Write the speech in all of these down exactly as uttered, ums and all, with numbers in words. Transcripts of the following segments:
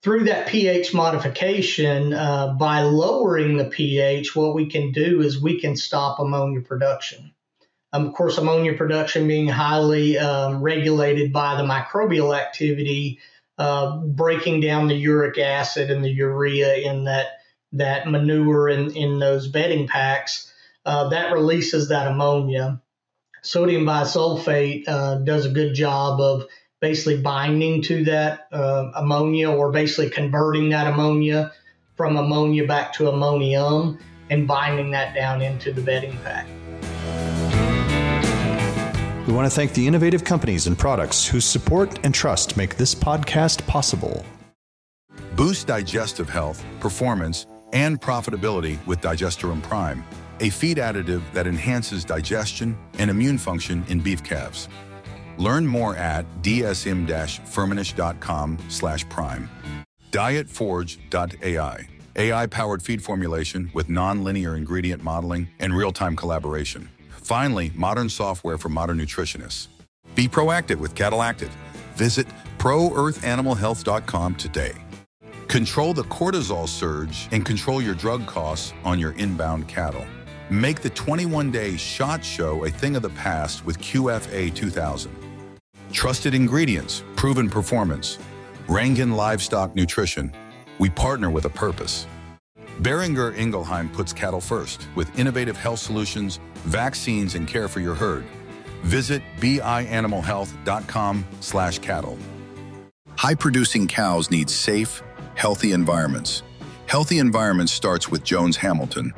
through that pH modification, uh, by lowering the pH, what we can do is we can stop ammonia production. Um, of course, ammonia production being highly um, regulated by the microbial activity, uh, breaking down the uric acid and the urea in that, that manure in, in those bedding packs, uh, that releases that ammonia. Sodium bisulfate uh, does a good job of basically binding to that uh, ammonia, or basically converting that ammonia from ammonia back to ammonium and binding that down into the bedding pack. We want to thank the innovative companies and products whose support and trust make this podcast possible. Boost digestive health, performance, and profitability with Digesterum Prime, a feed additive that enhances digestion and immune function in beef calves. Learn more at dsm-firmenich.com slash prime. Dietforge dot A I, A I-powered feed formulation with non-linear ingredient modeling and real-time collaboration. Finally, modern software for modern nutritionists. Be proactive with Cattle Active. Visit pro earth animal health dot com today. Control the cortisol surge and control your drug costs on your inbound cattle. Make the twenty-one day SHOT Show a thing of the past with Q F A two thousand. Trusted ingredients, proven performance. Rangan Livestock Nutrition. We partner with a purpose. Boehringer Ingelheim puts cattle first with innovative health solutions, vaccines, and care for your herd. Visit b i animal health dot com slash cattle. High-producing cows need safe, healthy environments. Healthy environments starts with Jones Hamilton.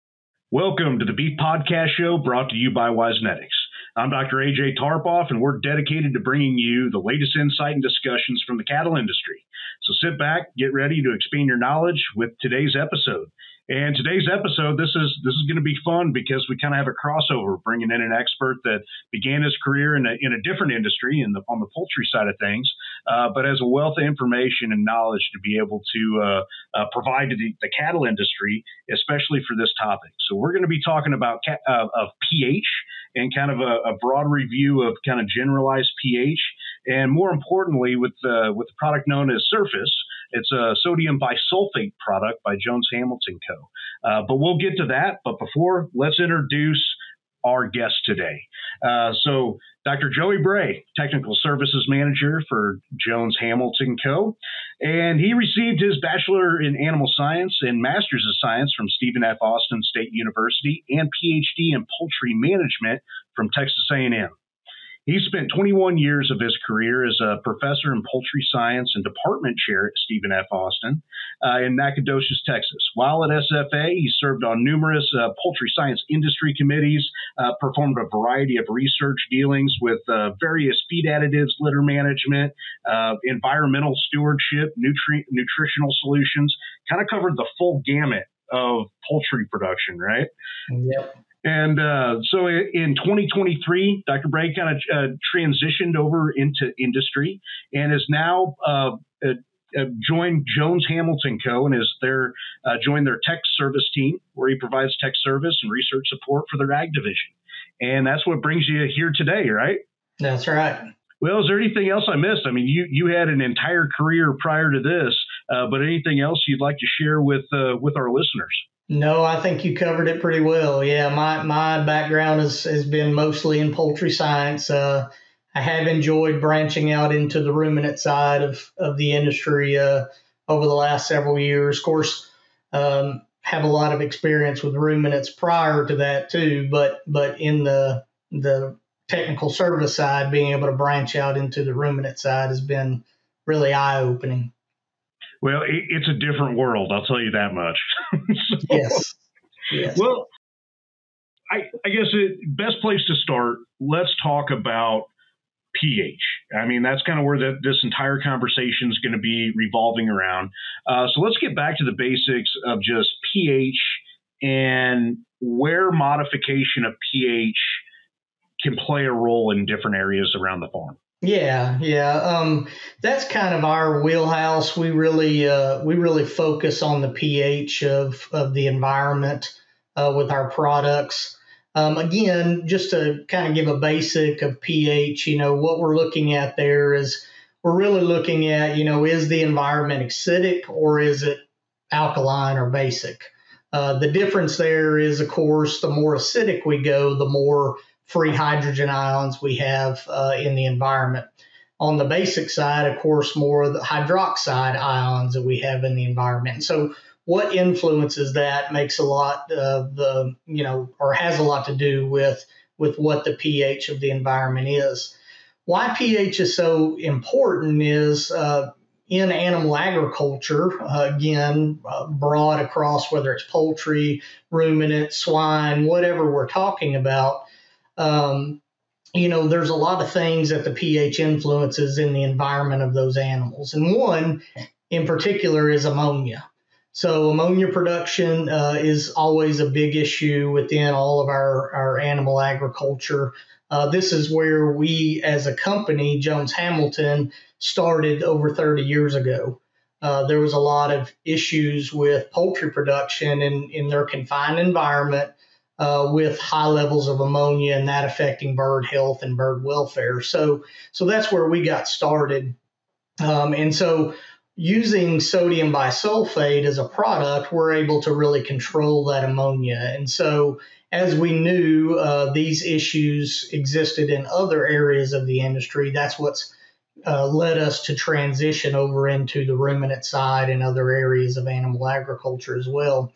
Welcome to the Beef Podcast Show, brought to you by Wisenetics. I'm Doctor A J Tarpoff, and we're dedicated to bringing you the latest insight and discussions from the cattle industry. So sit back, get ready to expand your knowledge with today's episode. And today's episode, this is this is going to be fun because we kind of have a crossover, bringing in an expert that began his career in a, in a different industry, in the, on the poultry side of things, uh, but has a wealth of information and knowledge to be able to uh, uh, provide to the, the cattle industry, especially for this topic. So we're going to be talking about ca- uh, of pH and kind of a, a broad review of kind of generalized pH, and more importantly, with uh, with the product known as Surface. It's a sodium bisulfate product by Jones Hamilton Co. Uh, but we'll get to that. But before, let's introduce our guest today. Uh, so Doctor Joey Bray, Technical Services Manager for Jones Hamilton Co. And he received his Bachelor in Animal Science and Master's of Science from Stephen F. Austin State University and P H D in Poultry Management from Texas A and M. He spent twenty-one years of his career as a professor in poultry science and department chair at Stephen F. Austin uh, in Nacogdoches, Texas. While at S F A, he served on numerous uh, poultry science industry committees, uh, performed a variety of research dealings with uh, various feed additives, litter management, uh, environmental stewardship, nutri- nutritional solutions, kind of covered the full gamut of poultry production, right? Yep. And uh, so in twenty twenty-three, Doctor Bray kind of uh, transitioned over into industry and is now uh, uh, uh, joined Jones Hamilton Co. and is there uh, joined their tech service team, where he provides tech service and research support for their ag division. And that's what brings you here today, right? That's right. Well, is there anything else I missed? I mean, you you had an entire career prior to this, uh, but anything else you'd like to share with uh, with our listeners? No, I think you covered it pretty well. Yeah, my, my background has, has been mostly in poultry science. Uh, I have enjoyed branching out into the ruminant side of, of the industry uh, over the last several years. Of course, um, have a lot of experience with ruminants prior to that too, but but in the the technical service side, being able to branch out into the ruminant side has been really eye-opening. Well, it, it's a different world, I'll tell you that much. so, yes. yes. Well, I, I guess the best place to start, let's talk about pH. I mean, that's kind of where the, this entire conversation is going to be revolving around. Uh, so let's get back to the basics of just pH and where modification of pH can play a role in different areas around the farm. Yeah, yeah. Um, that's kind of our wheelhouse. We really, uh, we really focus on the pH of of the environment uh, with our products. Um, again, just to kind of give a basic of pH, you know, what we're looking at there is we're really looking at, you know, is the environment acidic or is it alkaline or basic? Uh, the difference there is, of course, the more acidic we go, the more free hydrogen ions we have uh, in the environment. On the basic side, of course, more of the hydroxide ions that we have in the environment. So what influences that makes a lot of the, you know, or has a lot to do with, with what the pH of the environment is. Why pH is so important is uh, in animal agriculture, uh, again, uh, broad across whether it's poultry, ruminant, swine, whatever we're talking about, um, you know, there's a lot of things that the pH influences in the environment of those animals. And one in particular is ammonia. So ammonia production uh, is always a big issue within all of our, our animal agriculture. Uh, this is where we as a company, Jones Hamilton, started over thirty years ago. Uh, there was a lot of issues with poultry production in, in their confined environment uh, with high levels of ammonia and that affecting bird health and bird welfare. So, so that's where we got started. Um, and so using sodium bisulfate as a product, we're able to really control that ammonia. And so as we knew uh, these issues existed in other areas of the industry, that's what's uh, led us to transition over into the ruminant side and other areas of animal agriculture as well.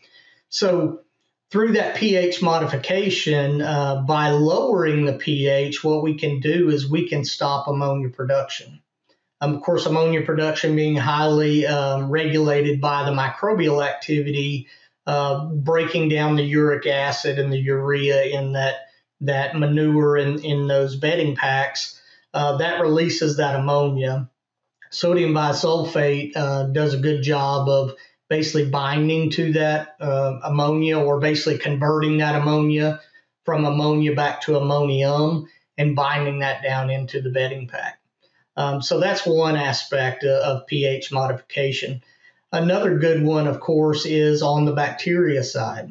So through that pH modification, uh, by lowering the pH, what we can do is we can stop ammonia production. Um, of course, ammonia production being highly um, regulated by the microbial activity, uh, breaking down the uric acid and the urea in that, that manure in, in those bedding packs, uh, that releases that ammonia. Sodium bisulfate uh, does a good job of basically binding to that uh, ammonia, or basically converting that ammonia from ammonia back to ammonium and binding that down into the bedding pack. Um, so that's one aspect of, of pH modification. Another good one, of course, is on the bacteria side.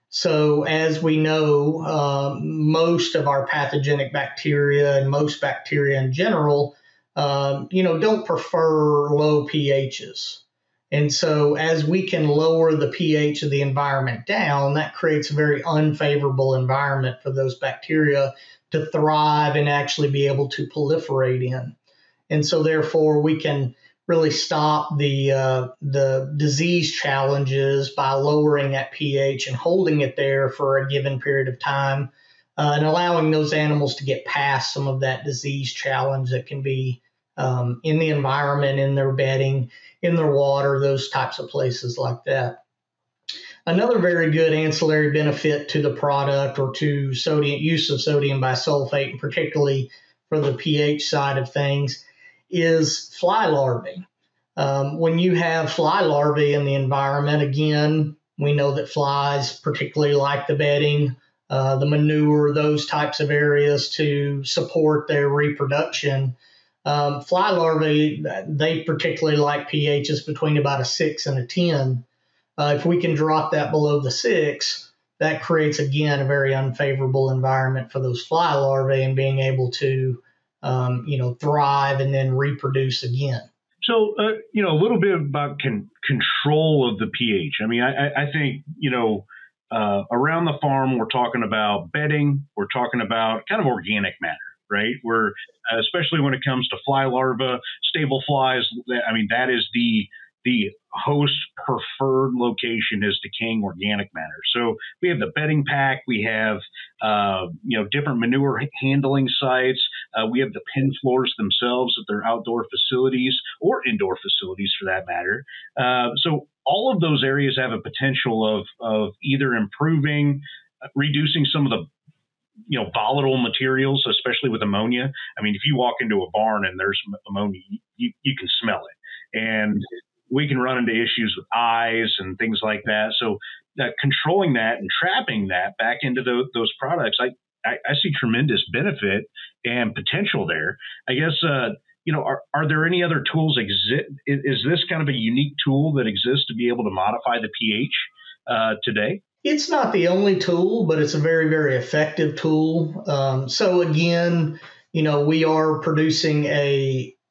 So as we know, um, most of our pathogenic bacteria and most bacteria in general, um, you know, don't prefer low pHs. And so as we can lower the pH of the environment down, that creates a very unfavorable environment for those bacteria to thrive and actually be able to proliferate in. And so therefore we can really stop the uh, the disease challenges by lowering that pH and holding it there for a given period of time uh, and allowing those animals to get past some of that disease challenge that can be um, in the environment, in their bedding, in their water, those types of places like that. Another very good ancillary benefit to the product or to sodium use of sodium bisulfate, and particularly for the pH side of things, is fly larvae. Um, when you have fly larvae in the environment, again, we know that flies particularly like the bedding, uh, the manure, those types of areas to support their reproduction. Um, fly larvae, they particularly like pHs between about a six and a ten. Uh, if we can drop that below the six, that creates, again, a very unfavorable environment for those fly larvae and being able to Um, you know, thrive and then reproduce again. So, uh, you know, a little bit about con- control of the pH. I mean, I, I think, you know, uh, around the farm, we're talking about bedding, we're talking about kind of organic matter, right? We're, uh, especially when it comes to fly larvae, stable flies, I mean, that is the the host preferred location is decaying organic matter. So we have the bedding pack, we have, uh, you know, different manure handling sites. Uh, we have the pen floors themselves at their outdoor facilities or indoor facilities for that matter. Uh, so all of those areas have a potential of, of either improving, uh, reducing some of the, you know, volatile materials, especially with ammonia. I mean, if you walk into a barn and there's ammonia, you, you can smell it. And we can run into issues with eyes and things like that. So uh, controlling that and trapping that back into the, those products, I, I, I see tremendous benefit and potential there. I guess, uh, you know, are, are there any other tools exist? Is, is this kind of a unique tool that exists to be able to modify the pH uh, today? It's not the only tool, but it's a very, very effective tool. Um, so again, you know, we are producing a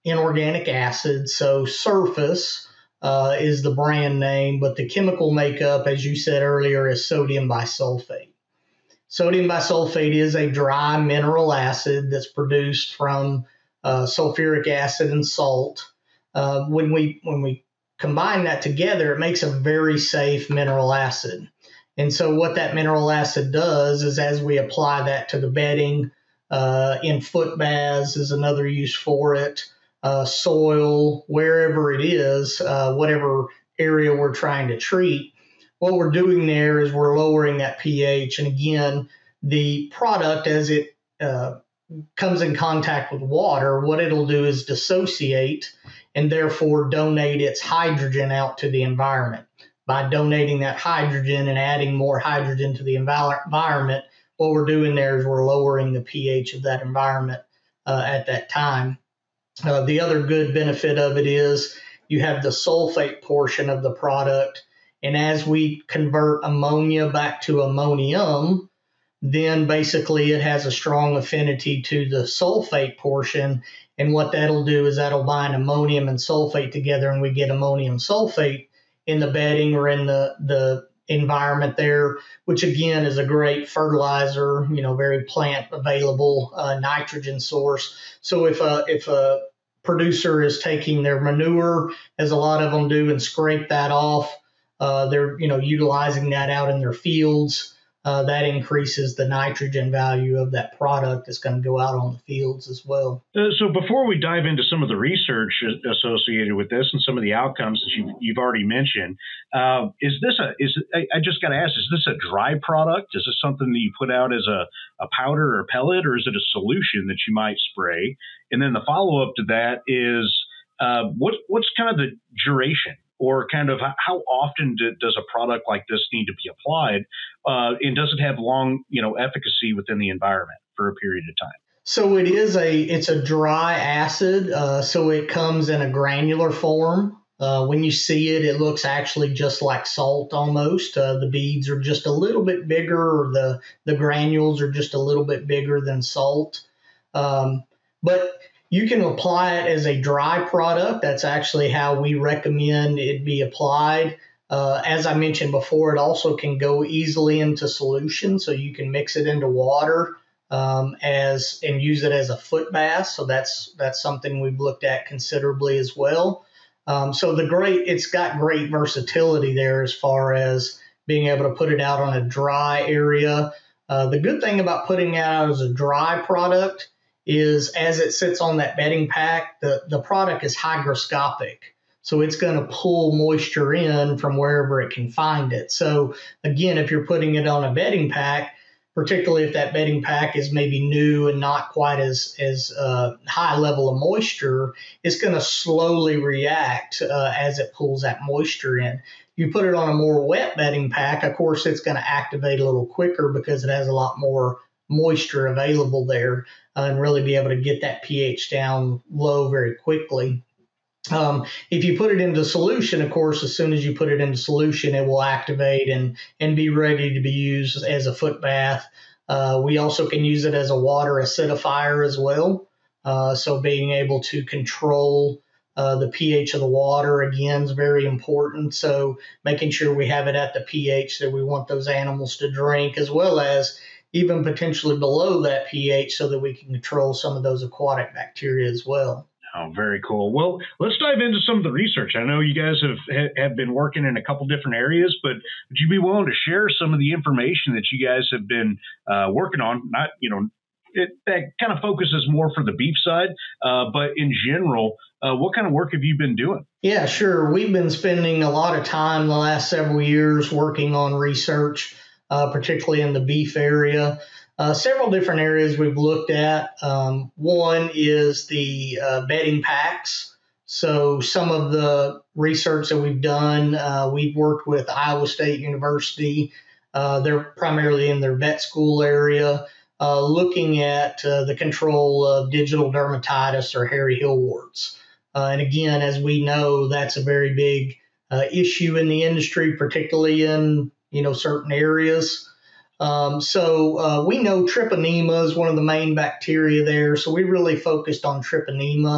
inorganic acid. So Surface uh, is the brand name, but the chemical makeup, as you said earlier, is sodium bisulfate. Sodium bisulfate is a dry mineral acid that's produced from uh, sulfuric acid and salt. Uh, when we when we combine that together, it makes a very safe mineral acid. And so what that mineral acid does is, as we apply that to the bedding, uh, in foot baths is another use for it, uh, soil, wherever it is, uh, whatever area we're trying to treat, what we're doing there is we're lowering that pH. And again, the product, as it uh, comes in contact with water, what it'll do is dissociate and therefore donate its hydrogen out to the environment. By donating that hydrogen and adding more hydrogen to the environment, what we're doing there is we're lowering the pH of that environment uh, at that time. Uh, the other good benefit of it is you have the sulfate portion of the product. And as we convert ammonia back to ammonium, then basically it has a strong affinity to the sulfate portion. And what that'll do is that'll bind ammonium and sulfate together, and we get ammonium sulfate in the bedding or in the, the environment there, which again is a great fertilizer, you know, very plant available uh, nitrogen source. So if a, if a producer is taking their manure, as a lot of them do, and scrape that off, uh, they're, you know, utilizing that out in their fields. Uh, that increases the nitrogen value of that product that's going to go out on the fields as well. Uh, so before we dive into some of the research associated with this and some of the outcomes that you've, you've already mentioned, uh, is this a, is I, I just got to ask, is this a dry product? Is this something that you put out as a, a powder or a pellet, or is it a solution that you might spray? And then the follow-up to that is, uh, what, what's kind of the duration? Or kind of how often do, does a product like this need to be applied? Uh, and does it have long, you know, efficacy within the environment for a period of time? So it is a, it's a dry acid. Uh, so it comes in a granular form. Uh, when you see it, it looks actually just like salt almost. Uh, the beads are just a little bit bigger, or the, the granules are just a little bit bigger than salt. Um, but you can apply it as a dry product. That's actually how we recommend it be applied. Uh, as I mentioned before, it also can go easily into solution, so you can mix it into water um, as and use it as a foot bath. So that's that's something we've looked at considerably as well. Um, so the great, it's got great versatility there as far as being able to put it out on a dry area. Uh, the good thing about putting it out as a dry product is as it sits on that bedding pack, the, the product is hygroscopic. So it's going to pull moisture in from wherever it can find it. So again, if you're putting it on a bedding pack, particularly if that bedding pack is maybe new and not quite as, as uh, high level of moisture, it's going to slowly react uh, as it pulls that moisture in. You put it on a more wet bedding pack, of course, it's going to activate a little quicker because it has a lot more moisture available there uh, and really be able to get that pH down low very quickly. Um, if you put it into solution, of course, as soon as you put it into solution, it will activate and, and be ready to be used as a foot bath. Uh, we also can use it as a water acidifier as well. Uh, so being able to control uh, the pH of the water, again, is very important. So making sure we have it at the pH that we want those animals to drink, as well as even potentially below that pH, so that we can control some of those aquatic bacteria as well. Oh, very cool. Well, let's dive into some of the research. I know you guys have have been working in a couple different areas, but would you be willing to share some of the information that you guys have been uh, working on? Not, you know, it, that kind of focuses more for the beef side, uh, but in general, uh, what kind of work have you been doing? Yeah, sure. We've been spending a lot of time the last several years working on research, uh, particularly in the beef area. Uh, several different areas we've looked at. Um, one is the uh, bedding packs. So some of the research that we've done, uh, we've worked with Iowa State University. Uh, they're primarily in their vet school area, uh, looking at uh, the control of digital dermatitis or hairy hill warts. Uh, and again, as we know, that's a very big uh, issue in the industry, particularly in, you know, certain areas. Um, so uh, we know treponema is one of the main bacteria there. So we really focused on treponema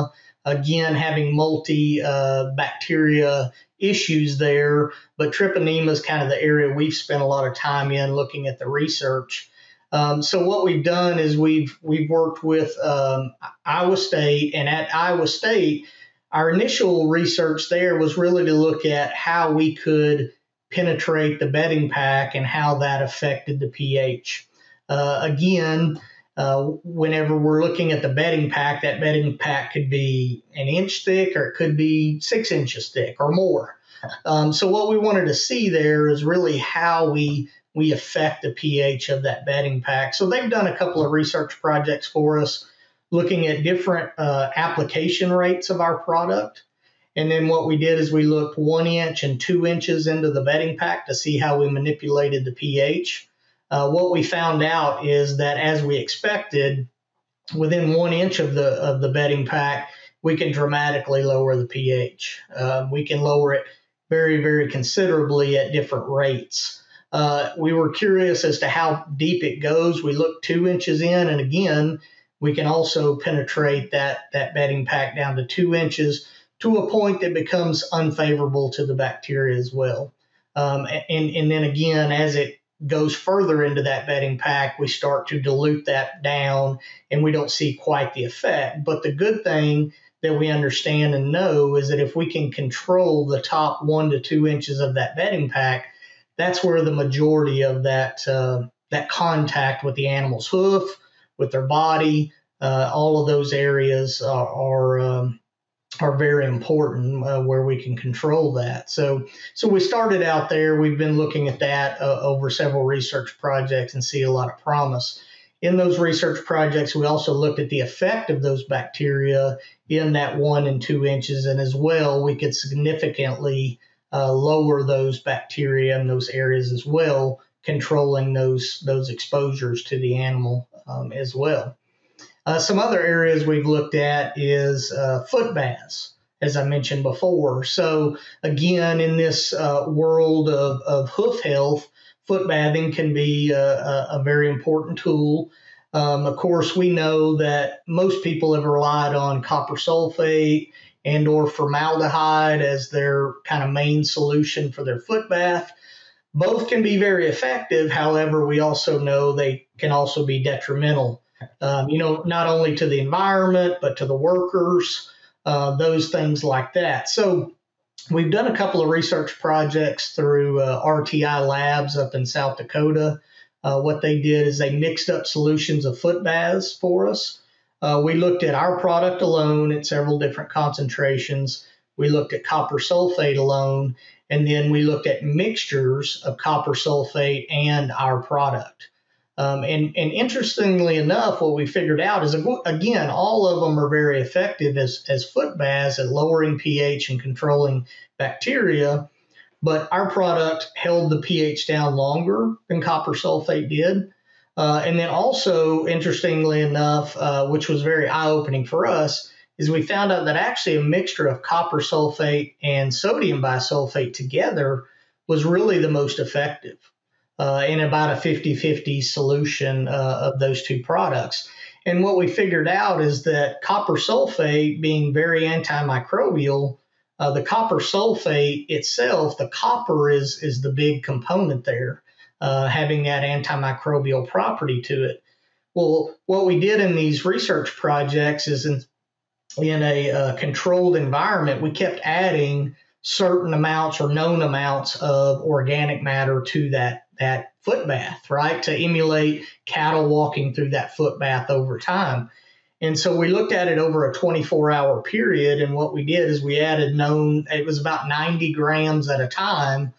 again, having multi uh, bacteria issues there. But treponema is kind of the area we've spent a lot of time in looking at the research. Um, so what we've done is we've we've worked with um, Iowa State, and at Iowa State, our initial research there was really to look at how we could penetrate the bedding pack and how that affected the pH. Uh, again, uh, whenever we're looking at the bedding pack, that bedding pack could be an inch thick or it could be six inches thick or more. Um, so what we wanted to see there is really how we we affect the pH of that bedding pack. So they've done a couple of research projects for us looking at different uh, application rates of our product. And then what we did is we looked one inch and two inches into the bedding pack to see how we manipulated the pH. Uh, what we found out is that, as we expected, within one inch of the of the bedding pack, we can dramatically lower the pH. Uh, we can lower it very, very considerably at different rates. Uh, we were curious as to how deep it goes. We looked two inches in, and again, we can also penetrate that, that bedding pack down to two inches to a point that becomes unfavorable to the bacteria as well. Um, and, and then again, as it goes further into that bedding pack, we start to dilute that down and we don't see quite the effect. But the good thing that we understand and know is that if we can control the top one to two inches of that bedding pack, that's where the majority of that uh, that contact with the animal's hoof, with their body, uh, all of those areas are are, um, are very important uh, where we can control that. So, so we started out there. We've been looking at that uh, over several research projects and see a lot of promise. In those research projects, we also looked at the effect of those bacteria in that one and two inches, and as well, we could significantly uh, lower those bacteria in those areas as well, controlling those those exposures to the animal um, as well. Uh, some other areas we've looked at is uh, foot baths, as I mentioned before. So again, in this uh, world of, of hoof health, foot bathing can be a, a, a very important tool. Um, of course, we know that most people have relied on copper sulfate and or formaldehyde as their kind of main solution for their foot bath. Both can be very effective. However, we also know they can also be detrimental. Um, you know, not only to the environment, but to the workers, uh, those things like that. So we've done a couple of research projects through uh, R T I Labs up in South Dakota. Uh, what they did is they mixed up solutions of foot baths for us. Uh, we looked at our product alone at several different concentrations. We looked at copper sulfate alone, and then we looked at mixtures of copper sulfate and our product. Um, and, and interestingly enough, what we figured out is, again, all of them are very effective as, as foot baths at lowering pH and controlling bacteria. But our product held the pH down longer than copper sulfate did. Uh, and then also, interestingly enough, uh, which was very eye-opening for us, is we found out that actually a mixture of copper sulfate and sodium bisulfate together was really the most effective. Uh, in about a fifty-fifty solution uh, of those two products. And what we figured out is that copper sulfate, being very antimicrobial, uh, the copper sulfate itself, the copper is, is the big component there, uh, having that antimicrobial property to it. Well, what we did in these research projects is in, in a uh, controlled environment, we kept adding certain amounts or known amounts of organic matter to that that foot bath, right, to emulate cattle walking through that foot bath over time. And so we looked at it over a twenty-four hour period, and what we did is we added known, it was about ninety grams at a time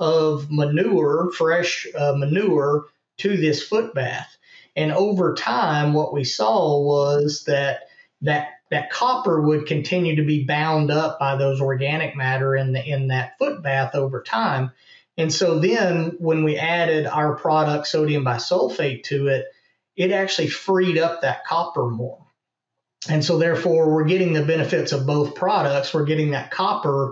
of manure, fresh uh, manure, to this foot bath. And over time, what we saw was that that that copper would continue to be bound up by those organic matter in the in that foot bath over time. And so then when we added our product, sodium bisulfate, to it, it actually freed up that copper more. And so therefore, we're getting the benefits of both products. We're getting that copper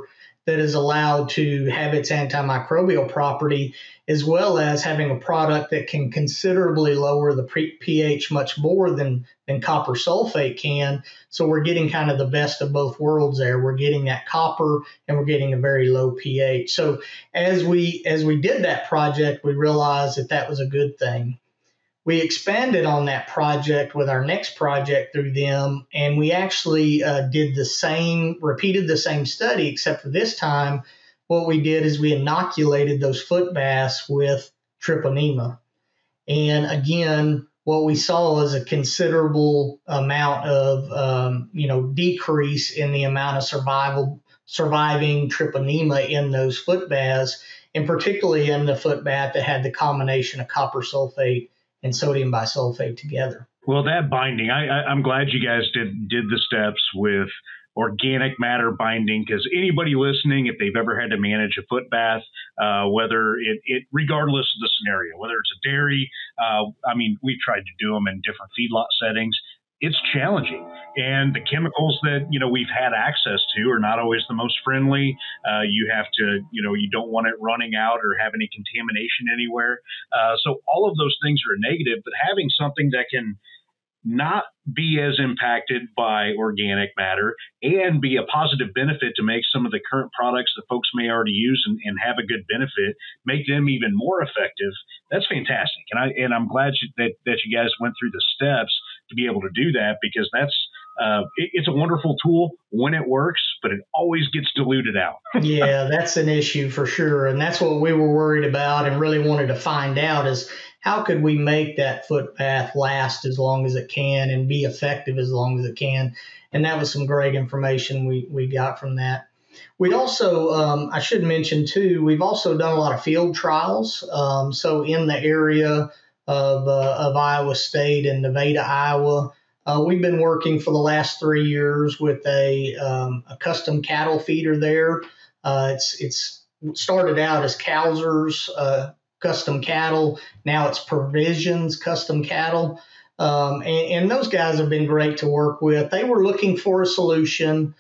that is allowed to have its antimicrobial property, as well as having a product that can considerably lower the pH much more than, than copper sulfate can. So we're getting kind of the best of both worlds there. We're getting that copper and we're getting a very low pH. So as we as we did that project, we realized that that was a good thing. We expanded on that project with our next project through them, and we actually uh, did the same, repeated the same study, except for this time, what we did is we inoculated those foot bass with Treponema. And again, what we saw was a considerable amount of, um, you know, decrease in the amount of survival, surviving Treponema in those foot bass, and particularly in the foot bass that had the combination of copper sulfate and sodium bisulfate together. Well, that binding, I, I, I'm glad you guys did did the steps with organic matter binding, because anybody listening, if they've ever had to manage a foot bath, uh, whether it, it, regardless of the scenario, whether it's a dairy, uh, I mean, we've tried to do them in different feedlot settings. It's challenging. And the chemicals that, you know, we've had access to are not always the most friendly. Uh, you have to, you know, you don't want it running out or have any contamination anywhere. Uh, so all of those things are a negative, but having something that can not be as impacted by organic matter and be a positive benefit to make some of the current products that folks may already use and, and have a good benefit, make them even more effective. That's fantastic. And I, and I'm glad you, that, that you guys went through the steps to be able to do that, because that's, uh, it, it's a wonderful tool when it works, but it always gets diluted out. Yeah, that's an issue for sure. And that's what we were worried about and really wanted to find out is how could we make that foot bath last as long as it can and be effective as long as it can. And that was some great information we, we got from that. We also, um, I should mention too, we've also done a lot of field trials. Um, so in the area of, uh, of Iowa State and Nevada, Iowa, uh, we've been working for the last three years with a, um, a custom cattle feeder there. Uh, it's, it's started out as Kalzer's, uh, custom cattle. Now it's Provisions custom cattle. Um, and, and those guys have been great to work with. They were looking for a solution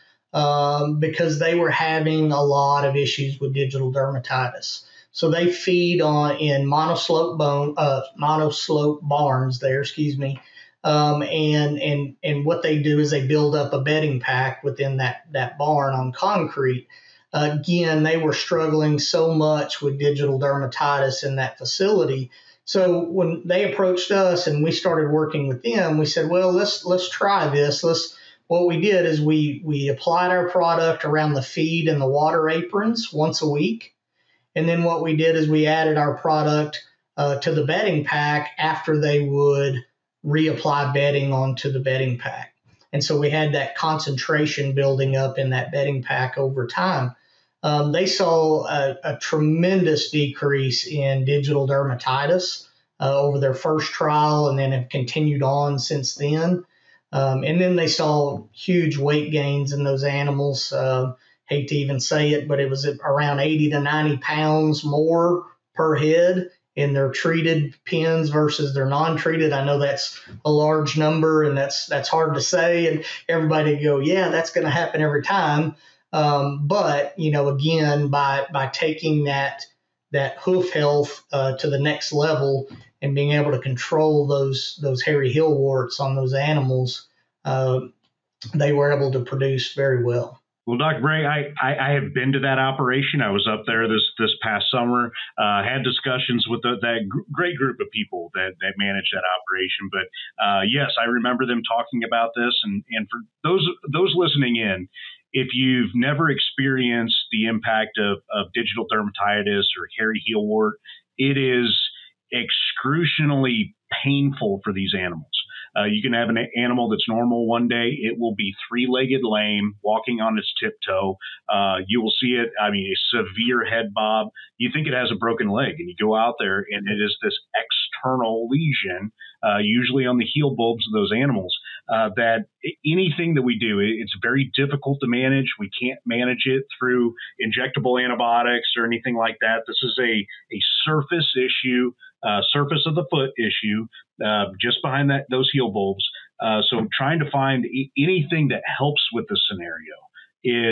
um, because they were having a lot of issues with digital dermatitis. So they feed on in monoslope bone, uh, monoslope barns there, excuse me. Um, and, and, and what they do is they build up a bedding pack within that, that barn on concrete. Again, they were struggling so much with digital dermatitis in that facility. So when they approached us and we started working with them, we said, well, let's let's try this. Let's. What we did is we we applied our product around the feed and the water aprons once a week. And then what we did is we added our product uh, to the bedding pack after they would reapply bedding onto the bedding pack. And so we had that concentration building up in that bedding pack over time. Um, they saw a, a tremendous decrease in digital dermatitis uh, over their first trial and then have continued on since then. Um, and then they saw huge weight gains in those animals. Uh, hate to even say it, but it was around eighty to ninety pounds more per head in their treated pens versus their non-treated. I know that's a large number and that's that's hard to say. And everybody go, yeah, that's going to happen every time. Um, but, you know, again, by by taking that that hoof health uh, to the next level and being able to control those those hairy heel warts on those animals, uh, they were able to produce very well. Well, Doctor Bray, I, I, I have been to that operation. I was up there this this past summer, uh, had discussions with the, that gr- great group of people that, that managed that operation. But uh, yes, I remember them talking about this. And, and for those those listening in, if you've never experienced the impact of, of digital dermatitis or hairy heel wart, it is excruciatingly painful for these animals. Uh, you can have an animal that's normal one day. It will be three-legged lame, walking on its tiptoe. Uh, you will see it, I mean, a severe head bob. You think it has a broken leg, and you go out there, and it is this external lesion, uh, usually on the heel bulbs of those animals, uh, that anything that we do, it's very difficult to manage. We can't manage it through injectable antibiotics or anything like that. This is a, a surface issue, uh, surface of the foot issue, uh, just behind that those heel bulbs. Uh, so trying to find e- anything that helps with the scenario is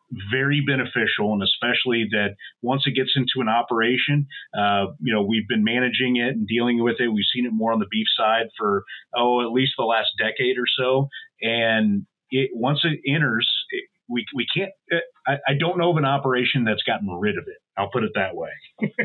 very beneficial, and especially that once it gets into an operation, uh, you know, we've been managing it and dealing with it. We've seen it more on the beef side for, oh, at least the last decade or so. And it, once it enters, it, we we can't, I, I don't know of an operation that's gotten rid of it. I'll put it that way.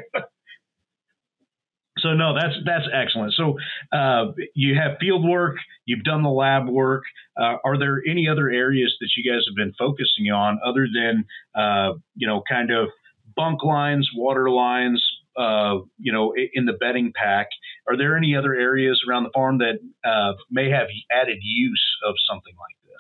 So no, that's that's excellent. So uh, you have field work, you've done the lab work. Uh, are there any other areas that you guys have been focusing on other than uh, you know, kind of bunk lines, water lines, uh, you know, in the bedding pack? Are there any other areas around the farm that uh, may have added use of something like this?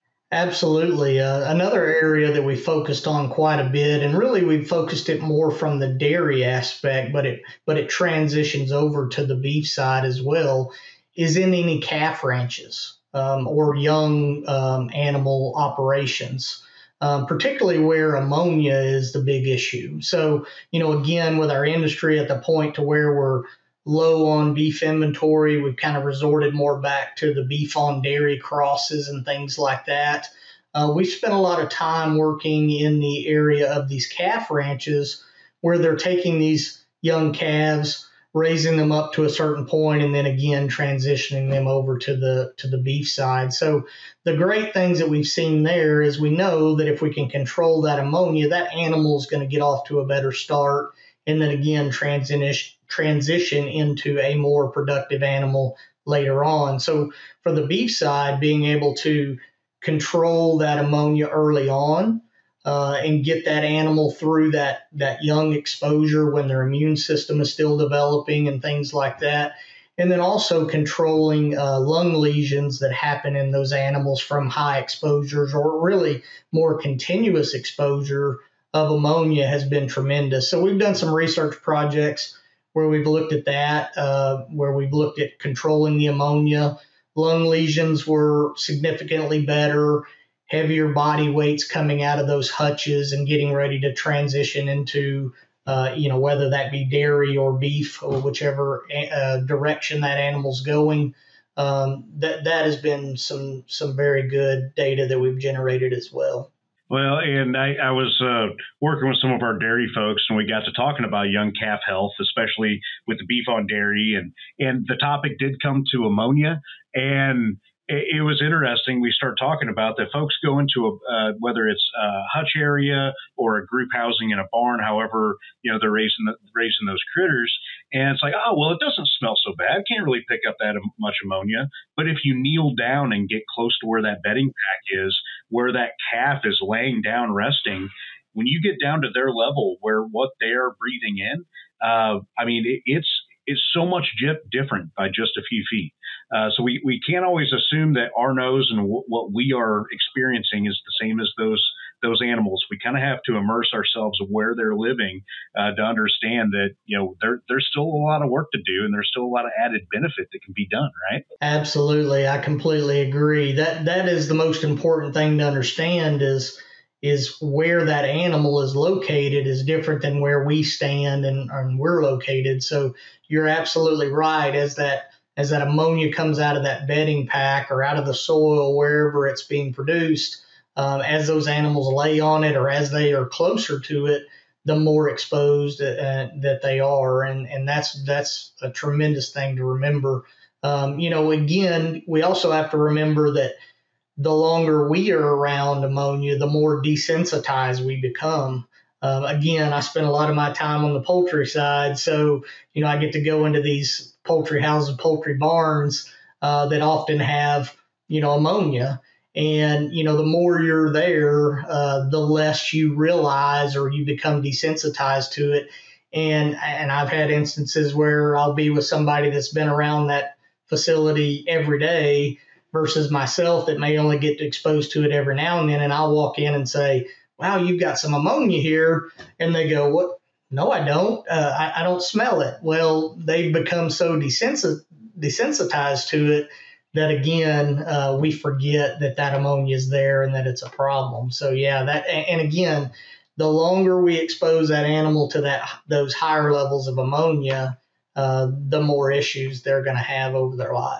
Absolutely. Uh, another area that we focused on quite a bit, and really we focused it more from the dairy aspect, but it but it transitions over to the beef side as well, is in any calf ranches um, or young um, animal operations, um, particularly where ammonia is the big issue. So, you know, again, with our industry at the point to where we're low on beef inventory, we've kind of resorted more back to the beef on dairy crosses and things like that. Uh, we've spent a lot of time working in the area of these calf ranches where they're taking these young calves, raising them up to a certain point, and then again transitioning them over to the to the beef side. So the great things that we've seen there is we know that if we can control that ammonia, that animal is going to get off to a better start, and then again transition transition into a more productive animal later on. So for the beef side, being able to control that ammonia early on uh, and get that animal through that, that young exposure when their immune system is still developing and things like that. And then also controlling uh, lung lesions that happen in those animals from high exposures or really more continuous exposure of ammonia has been tremendous. So we've done some research projects where we've looked at that, uh, where we've looked at controlling the ammonia. Lung lesions were significantly better, heavier body weights coming out of those hutches and getting ready to transition into, uh, you know, whether that be dairy or beef or whichever uh, direction that animal's going. Um, that that has been some some very good data that we've generated as well. Well, and I, I was uh, working with some of our dairy folks, and we got to talking about young calf health, especially with the beef on dairy, and and the topic did come to ammonia, and it, it was interesting. We start talking about that folks go into a uh, whether it's a hutch area or a group housing in a barn, however you know they're raising the, raising those critters, and it's like, oh well, it doesn't smell so bad. Can't really pick up that much ammonia, but if you kneel down and get close to where that bedding pack is, where that calf is laying down resting, when you get down to their level where what they're breathing in, uh, I mean, it, it's it's so much different by just a few feet. Uh, so we, we can't always assume that our nose and w- what we are experiencing is the same as those those animals. We kind of have to immerse ourselves where they're living uh, to understand that, you know, there, there's still a lot of work to do, and there's still a lot of added benefit that can be done, right? Absolutely. I completely agree. That that is the most important thing to understand is is where that animal is located is different than where we stand and, and we're located. So you're absolutely right. As that as that ammonia comes out of that bedding pack or out of the soil, wherever it's being produced, um, as those animals lay on it or as they are closer to it, the more exposed uh, that they are. And, and that's that's a tremendous thing to remember. Um, you know, again, we also have to remember that the longer we are around ammonia, the more desensitized we become. Um, again, I spend a lot of my time on the poultry side. So, you know, I get to go into these poultry houses, poultry barns uh, that often have, you know, ammonia. And, you know, the more you're there, uh, the less you realize or you become desensitized to it. And, and I've had instances where I'll be with somebody that's been around that facility every day versus myself that may only get exposed to it every now and then. And I'll walk in and say, wow, you've got some ammonia here. And they go, what? No, I don't. Uh, I, I don't smell it. Well, they've become so desensit- desensitized to it that, again, uh, we forget that that ammonia is there and that it's a problem. So, yeah, that, and again, the longer we expose that animal to that those higher levels of ammonia, uh, the more issues they're going to have over their life.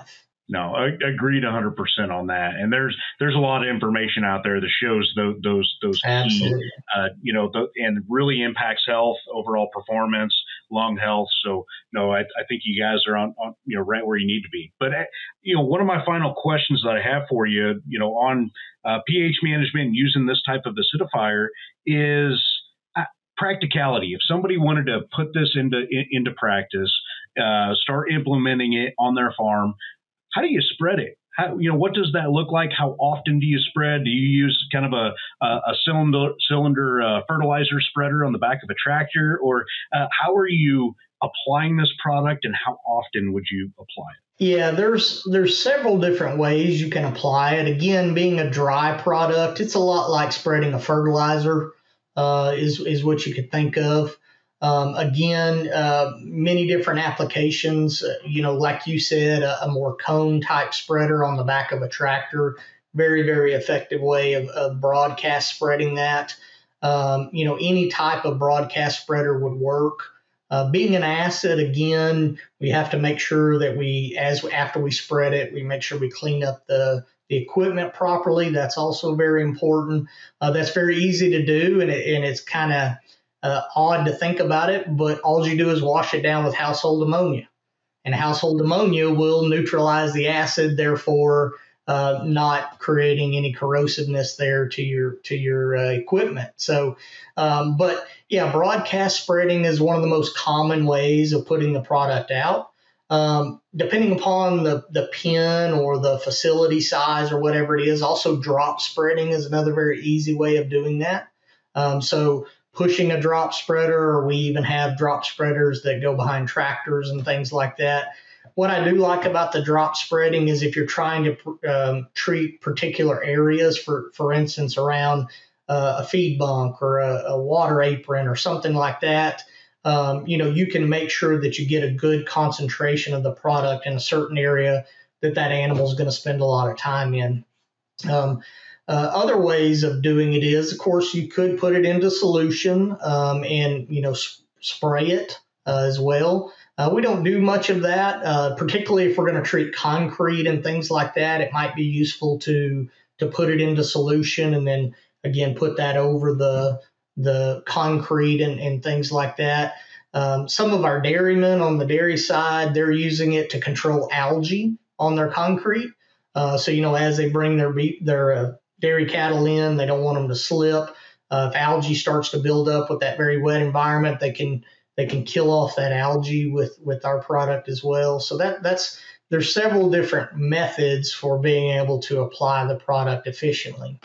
No, I agreed one hundred percent on that. And there's there's a lot of information out there that shows those those those key, uh, you know, the, and really impacts health, overall performance, lung health. So no, I, I think you guys are on, on you know right where you need to be. But uh, you know, one of my final questions that I have for you, you know, on uh, pH management and using this type of acidifier is uh, practicality. If somebody wanted to put this into in, into practice, uh, start implementing it on their farm, how do you spread it? How, you know, what does that look like? How often do you spread? Do you use kind of a a, a cylinder cylinder uh, fertilizer spreader on the back of a tractor, or uh, how are you applying this product, and how often would you apply it? Yeah, there's there's several different ways you can apply it. Again, being a dry product, it's a lot like spreading a fertilizer. Uh, is is what you could think of. Um, again, uh, many different applications, uh, you know, like you said, a, a more cone type spreader on the back of a tractor, very, very effective way of, of broadcast spreading that. Um, you know, any type of broadcast spreader would work. Uh, being an acid, again, we have to make sure that we, as after we spread it, we make sure we clean up the the equipment properly. That's also very important. Uh, that's very easy to do, and, it, and it's kind of Uh, odd to think about it, but all you do is wash it down with household ammonia, and household ammonia will neutralize the acid, therefore uh, not creating any corrosiveness there to your to your uh, equipment. So, um, but yeah, broadcast spreading is one of the most common ways of putting the product out. Um, depending upon the the pen or the facility size or whatever it is, also drop spreading is another very easy way of doing that. Um, so pushing a drop spreader, or we even have drop spreaders that go behind tractors and things like that. What I do like about the drop spreading is if you're trying to um, treat particular areas, for, for instance, around uh, a feed bunk or a, a water apron or something like that, um, you know, you can make sure that you get a good concentration of the product in a certain area that that animal is going to spend a lot of time in. Um, Uh, other ways of doing it is, of course, you could put it into solution um, and, you know, sp- spray it uh, as well. Uh, we don't do much of that, uh, particularly if we're going to treat concrete and things like that. It might be useful to to put it into solution and then, again, put that over the the concrete and, and things like that. Um, some of our dairymen on the dairy side, they're using it to control algae on their concrete. Uh, so, you know, as they bring their beef, their uh, dairy cattle in, they don't want them to slip. Uh, if algae starts to build up with that very wet environment, they can they can kill off that algae with, with our product as well. So that that's there's several different methods for being able to apply the product efficiently.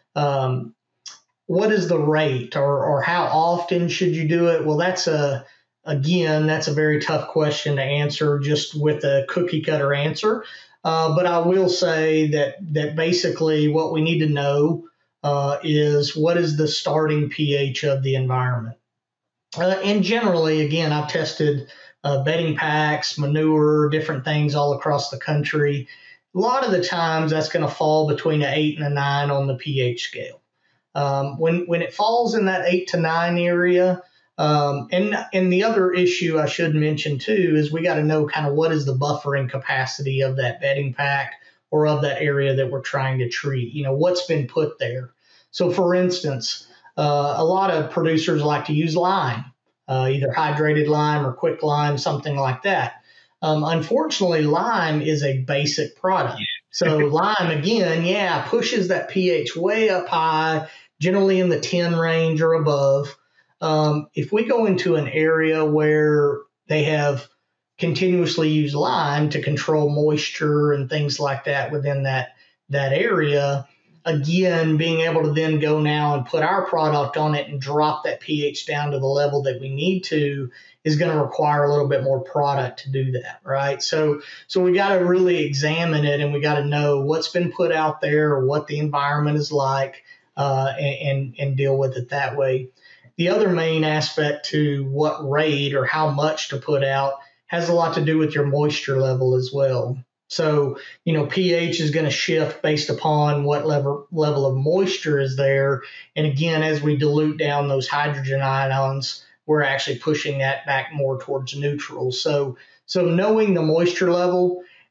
Um, what is the rate, or or how often should you do it? Well, that's a again that's a very tough question to answer just with a cookie cutter answer. Uh, but I will say that that basically what we need to know uh, is what is the starting pH of the environment. Uh, and generally, again, I've tested uh, bedding packs, manure, different things all across the country. A lot of the times that's going to fall between an eight and a nine on the pH scale. Um, when when it falls in that eight to nine area, Um, and and the other issue I should mention too is we got to know kind of what is the buffering capacity of that bedding pack or of that area that we're trying to treat. You know, what's been put there. So, for instance, uh, a lot of producers like to use lime, uh, either hydrated lime or quick lime, something like that. Um, unfortunately, lime is a basic product. So lime, again, yeah, pushes that pH way up high, generally in the ten range or above. Um, if we go into an area where they have continuously used lime to control moisture and things like that within that, that area, again, being able to then go now and put our product on it and drop that pH down to the level that we need to is going to require a little bit more product to do that, right? So, so we got to really examine it, and we got to know what's been put out there or what the environment is like, uh, and, and, and deal with it that way. The other main aspect to what rate or how much to put out has a lot to do with your moisture level as well. So, you know, pH is going to shift based upon what level level of moisture is there. And again, as we dilute down those hydrogen ions, we're actually pushing that back more towards neutral. So, so knowing the moisture level,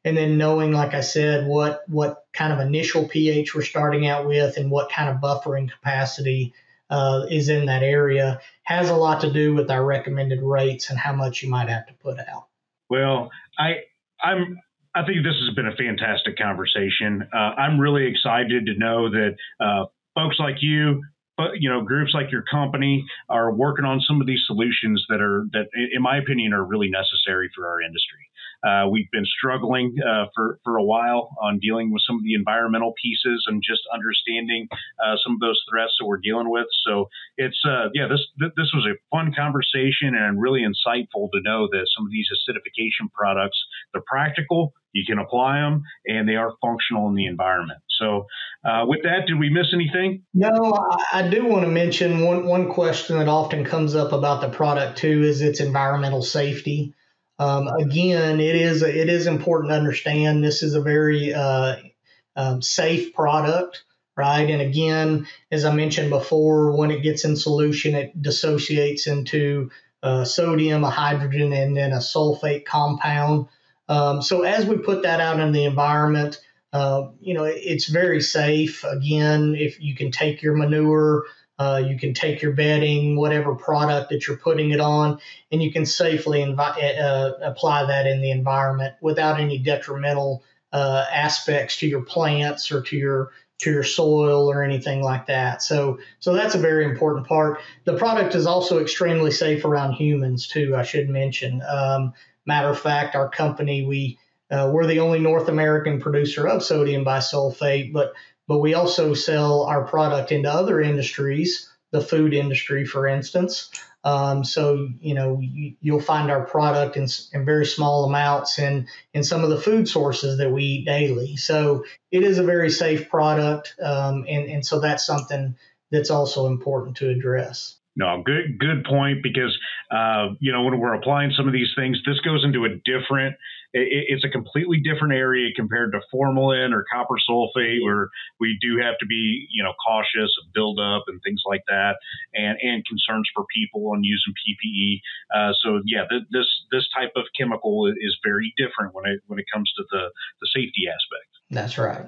and then knowing, like I said, what what kind of initial pH we're starting out with and what kind of buffering capacity uh, is in that area has a lot to do with our recommended rates and how much you might have to put out. Well, I I'm I think this has been a fantastic conversation. Uh, I'm really excited to know that uh, folks like you, but you know, groups like your company are working on some of these solutions that are that, in my opinion, are really necessary for our industry. Uh, we've been struggling uh, for for a while on dealing with some of the environmental pieces and just understanding uh, some of those threats that we're dealing with. So it's uh, yeah, this th- this was a fun conversation and really insightful to know that some of these acidification products, they're practical, you can apply them, and they are functional in the environment. So uh, with that, did we miss anything? No, I, I do want to mention one one question that often comes up about the product too is its environmental safety. Um, again, it is it is important to understand this is a very uh, um, safe product, right? And again, as I mentioned before, when it gets in solution, it dissociates into uh, sodium, a hydrogen, and then a sulfate compound. Um, so as we put that out in the environment, uh, you know, it, it's very safe. Again, if you can take your manure, Uh, you can take your bedding, whatever product that you're putting it on, and you can safely invi- uh, apply that in the environment without any detrimental uh, aspects to your plants or to your to your soil or anything like that. So, so that's a very important part. The product is also extremely safe around humans too, I should mention. Um, matter of fact, our company, we uh, we're the only North American producer of sodium bisulfate, but But we also sell our product into other industries, the food industry, for instance. Um, so, you know, you, you'll find our product in, in very small amounts in, in some of the food sources that we eat daily. So it is a very safe product. Um, and, and so that's something that's also important to address. No, good, good point, because, uh, you know, when we're applying some of these things, this goes into a different, it, it's a completely different area compared to formalin or copper sulfate, where we do have to be, you know, cautious of buildup and things like that, and, and concerns for people on using P P E. Uh, so yeah, th- this, this type of chemical is very different when it, when it comes to the, the safety aspect. That's right.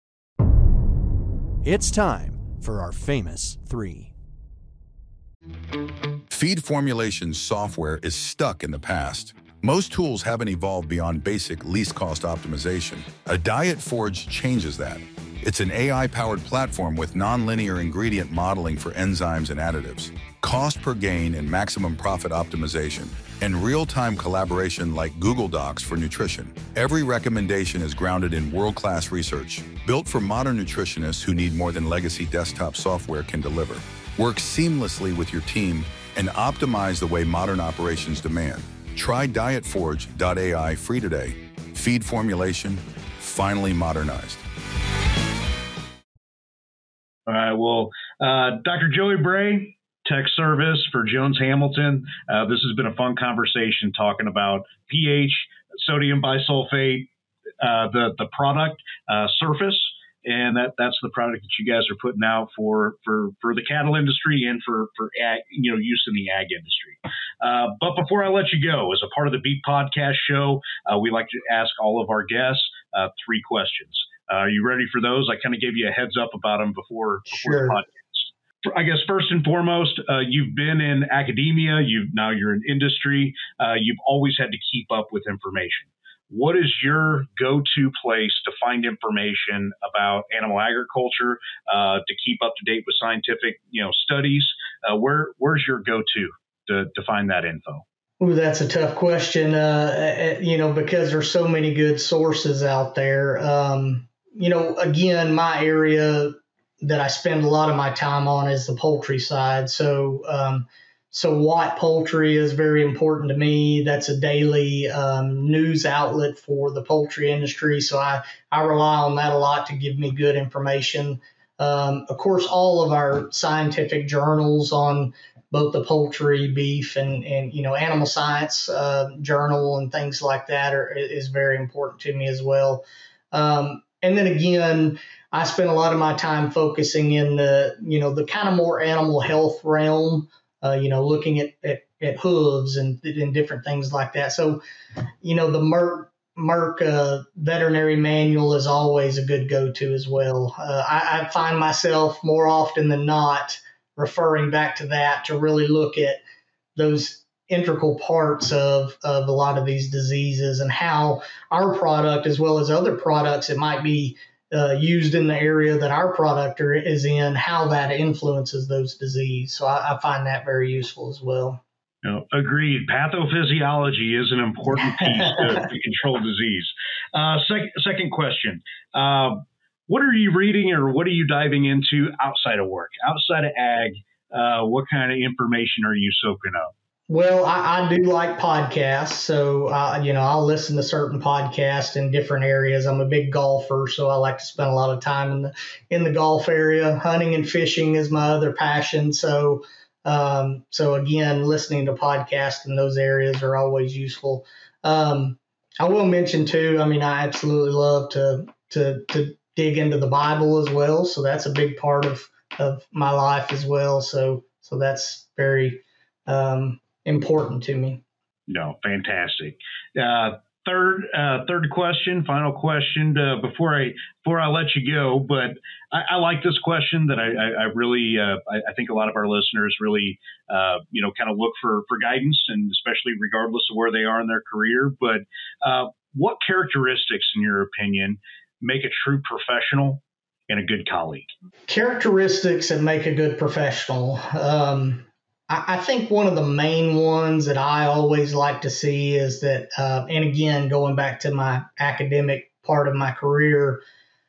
It's time for our famous three. Feed formulation software is stuck in the past. Most tools haven't evolved beyond basic least cost optimization. A Diet Forge changes that. It's an A I-powered platform with nonlinear ingredient modeling for enzymes and additives, cost per gain and maximum profit optimization, and real-time collaboration like Google Docs for nutrition. Every recommendation is grounded in world-class research, built for modern nutritionists who need more than legacy desktop software can deliver. Work seamlessly with your team and optimize the way modern operations demand. Try diet forge dot A I free today. Feed formulation, finally modernized. All right. Well, uh, Doctor Joey Bray, Tech Service for Jones Hamilton. Uh, this has been a fun conversation talking about pH, sodium bisulfate, uh, the the product uh, Surface. And that, that's the product that you guys are putting out for, for, for the cattle industry and for, for ag, you know, use in the ag industry. Uh, but before I let you go, as a part of the Beat Podcast show, uh, we like to ask all of our guests uh, three questions. Uh, are you ready for those? I kind of gave you a heads up about them before, before Sure. the podcast. I guess first and foremost, uh, you've been in academia. You've now you're in industry. Uh, you've always had to keep up with information. What is your go-to place to find information about animal agriculture, uh, to keep up to date with scientific, you know, studies? Uh, where where's your go-to to, to find that info? Ooh, that's a tough question. Uh, you know, because there's so many good sources out there. Um, you know, again, my area that I spend a lot of my time on is the poultry side. So, um, So Watt Poultry is very important to me. That's a daily um, news outlet for the poultry industry. So I, I rely on that a lot to give me good information. Um, of course, all of our scientific journals on both the poultry, beef, and, and you know, animal science uh, journal and things like that are, is very important to me as well. Um, and then again, I spend a lot of my time focusing in the, you know, the kind of more animal health realm. Uh, you know, looking at, at, at hooves and, and different things like that. So, you know, the Merck Merck uh, veterinary manual is always a good go-to as well. Uh, I, I find myself more often than not referring back to that to really look at those integral parts of, of a lot of these diseases and how our product, as well as other products that might be uh, used in the area that our product are, is in, how that influences those diseases. So I, I find that very useful as well. No, agreed. Pathophysiology is an important piece to, to control disease. Uh, sec- second question. Uh, what are you reading or what are you diving into outside of work, outside of ag? Uh, what kind of information are you soaking up? Well, I, I do like podcasts. So, uh, you know, I'll listen to certain podcasts in different areas. I'm a big golfer, so I like to spend a lot of time in the, in the golf area. Hunting and fishing is my other passion. So, um, so again, listening to podcasts in those areas are always useful. Um, I will mention too, I mean, I absolutely love to, to, to dig into the Bible as well. So that's a big part of, of my life as well. So, so that's very, um, important to me. No, fantastic. Uh, third, uh, third question, final question uh, before I before I let you go. But I, I like this question that I, I, I really uh, I, I think a lot of our listeners really uh, you know kind of look for for guidance, and especially regardless of where they are in their career. But uh, what characteristics, in your opinion, make a true professional and a good colleague? Characteristics that make a good professional. Um, I think one of the main ones that I always like to see is that, uh, and again, going back to my academic part of my career,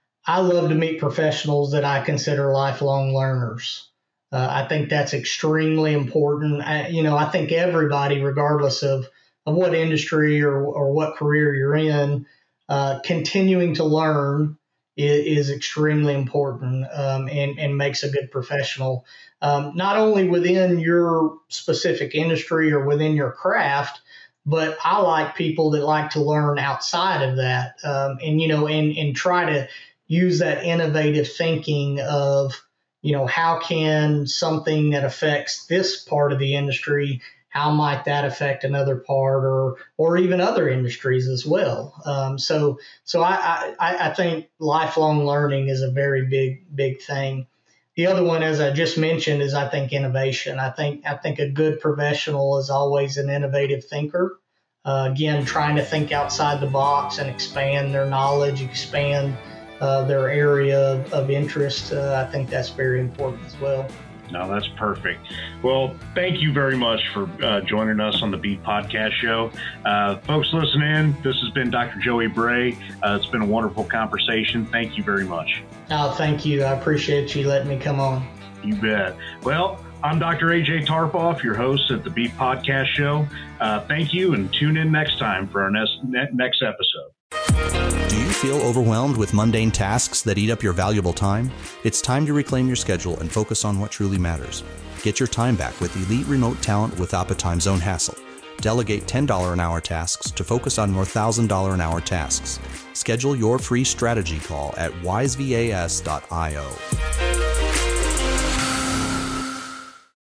I love to meet professionals that I consider lifelong learners. Uh, I think that's extremely important. I, you know, I think everybody, regardless of, of what industry or, or what career you're in, uh, continuing to learn is, is extremely important um, and, and makes a good professional. Um, not only within your specific industry or within your craft, but I like people that like to learn outside of that, um, and you know, and and try to use that innovative thinking of, you know, how can something that affects this part of the industry, how might that affect another part, or or even other industries as well. Um, so so I, I I think lifelong learning is a very big big thing. The other one, as I just mentioned, is I think innovation. I think I think a good professional is always an innovative thinker. Uh, again, trying to think outside the box and expand their knowledge, expand uh, their area of, of interest. Uh, I think that's very important as well. No, that's perfect. Well, thank you very much for uh, joining us on the Beat Podcast Show. Uh, folks listening, this has been Doctor Joey Bray. Uh, it's been a wonderful conversation. Thank you very much. Oh, thank you. I appreciate you letting me come on. You bet. Well, I'm Doctor A J Tarpoff, your host at the Beat Podcast Show. Uh, thank you, and tune in next time for our next, next episode. Do you feel overwhelmed with mundane tasks that eat up your valuable time? It's time to reclaim your schedule and focus on what truly matters. Get your time back with elite remote talent without the time zone hassle. Delegate ten dollars an hour tasks to focus on more one thousand dollars an hour tasks. Schedule your free strategy call at wise vas dot io.